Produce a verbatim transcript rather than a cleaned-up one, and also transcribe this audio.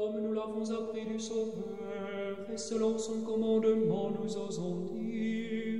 comme nous l'avons appris du Sauveur, et selon son commandement nous osons dire.